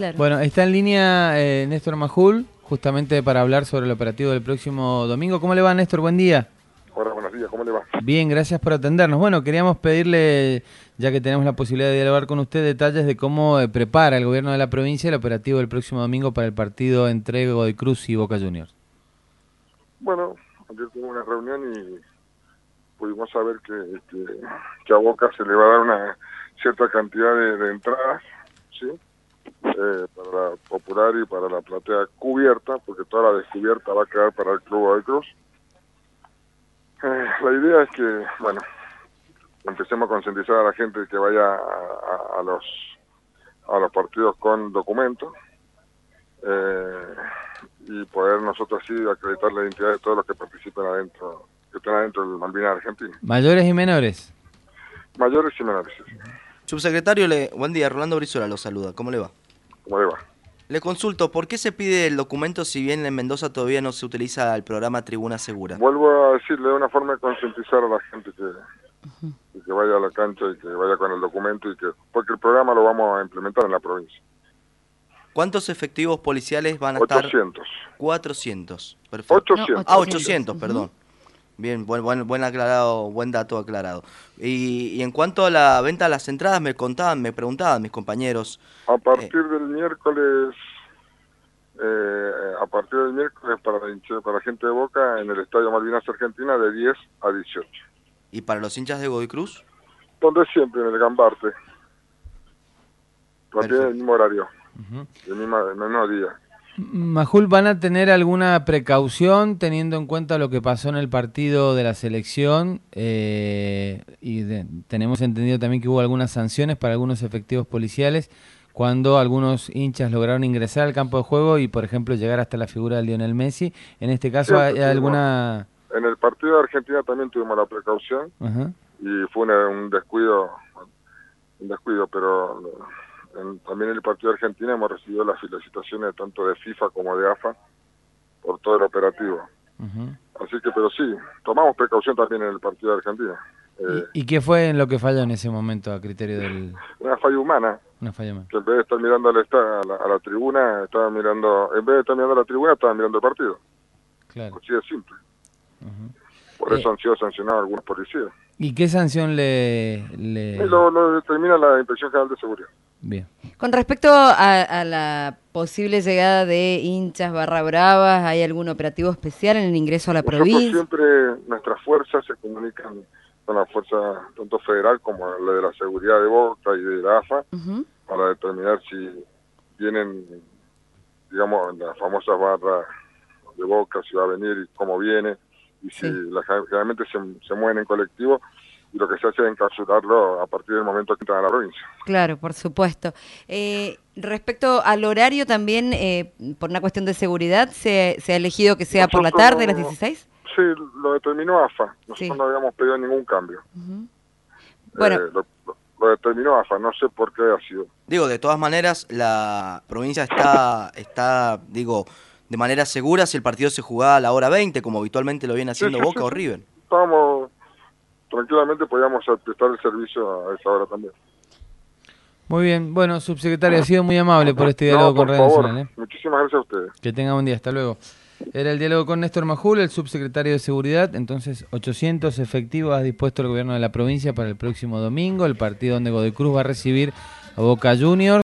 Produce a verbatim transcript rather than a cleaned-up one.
Claro. Bueno, está en línea eh, Néstor Majul, justamente para hablar sobre el operativo del próximo domingo. ¿Cómo le va, Néstor? Buen día. Hola, buenos días, ¿cómo le va? Bien, gracias por atendernos. Bueno, queríamos pedirle, ya que tenemos la posibilidad de dialogar con usted, detalles de cómo eh, prepara el gobierno de la provincia el operativo del próximo domingo para el partido entre Godoy Cruz y Boca Juniors. Bueno, ayer tuvimos una reunión y pudimos saber que, que, que a Boca se le va a dar una cierta cantidad de, de entradas, ¿sí? Eh, para la popular y para la platea cubierta, porque toda la descubierta va a quedar para el Club Godoy Cruz. Eh, la idea es que, bueno, empecemos a concientizar a la gente que vaya a, a, a los a los partidos con documentos eh, y poder nosotros así acreditar la identidad de todos los que participen adentro, que estén adentro del Malvinas Argentina. ¿Mayores y menores? Mayores y menores, sí. Subsecretario, le... buen día, Rolando Brizuela lo saluda, ¿cómo le va? ¿Cómo le va? Le consulto, ¿por qué se pide el documento si bien en Mendoza todavía no se utiliza el programa Tribuna Segura? Vuelvo a decirle, de una forma de concientizar a la gente que, uh-huh. y que vaya a la cancha y que vaya con el documento, y que porque el programa lo vamos a implementar en la provincia. ¿Cuántos efectivos policiales van a ochocientos. estar? cuatrocientos. Perfecto. ochocientos. Ah, ochocientos, perdón. Bien, buen, buen, buen aclarado, buen dato aclarado. Y, y en cuanto a la venta de las entradas, me contaban, me preguntaban mis compañeros. A partir eh, del miércoles, eh, a partir del miércoles para la, para la gente de Boca en el Estadio Malvinas Argentina de diez a dieciocho. ¿Y para los hinchas de Godoy Cruz? Donde siempre, en el Gambarte. También en el mismo horario, uh-huh. el, mismo, el mismo día. Majul, ¿van a tener alguna precaución teniendo en cuenta lo que pasó en el partido de la selección? Eh, y de, tenemos entendido también que hubo algunas sanciones para algunos efectivos policiales cuando algunos hinchas lograron ingresar al campo de juego y, por ejemplo, llegar hasta la figura de Lionel Messi. En este caso, ¿hay tuvimos, alguna...? En el partido de Argentina también tuvimos la precaución, uh-huh. y fue una, un descuido, un descuido, pero... En, también en el partido de Argentina hemos recibido las felicitaciones tanto de FIFA como de A F A por todo el operativo. Uh-huh. Así que, pero sí, tomamos precaución también en el partido de Argentina. Eh, ¿Y, ¿Y qué fue en lo que falló en ese momento a criterio del...? Una falla humana. Una falla humana. Que en vez de estar mirando a la, a la, a la tribuna, estaba mirando, en vez de estar mirando a la tribuna, estaba mirando el partido. Claro. Así de simple. Uh-huh. Por eso eh, han sido sancionados algunos policías. ¿Y qué sanción le...? le... Lo, lo determina la Inspección General de Seguridad. Bien. Con respecto a, a la posible llegada de hinchas barra bravas, ¿hay algún operativo especial en el ingreso a la Nosotros provincia? Siempre nuestras fuerzas se comunican con la fuerza tanto federal como la de la seguridad de Boca y de la A F A, uh-huh. para determinar si vienen, digamos, las famosas barras de Boca, si va a venir y cómo viene, y si sí. la, generalmente se, se mueven en colectivo, y lo que se hace es encapsularlo a partir del momento que entran a la provincia. Claro, por supuesto. Eh, respecto al horario también, eh, por una cuestión de seguridad, ¿se, se ha elegido que sea Nosotros por la tarde, no, a las dieciséis? Sí, lo determinó A F A. Nosotros sí. no habíamos pedido ningún cambio. Uh-huh. Bueno. Eh, lo, lo determinó A F A, no sé por qué ha sido. Digo, de todas maneras, la provincia está, está digo, de manera segura si el partido se jugaba a la hora veinte, como habitualmente lo viene haciendo sí, sí, Boca sí, o River. Estábamos... tranquilamente podíamos prestar el servicio a esa hora también. Muy bien, bueno, subsecretario, ha sido muy amable por este diálogo no, por con Radio favor. Nacional. ¿eh? Muchísimas gracias a ustedes. Que tenga buen día, hasta luego. Era el diálogo con Néstor Majul, el subsecretario de Seguridad. Entonces, ochocientos efectivos ha dispuesto el gobierno de la provincia para el próximo domingo, el partido donde Godoy Cruz va a recibir a Boca Juniors.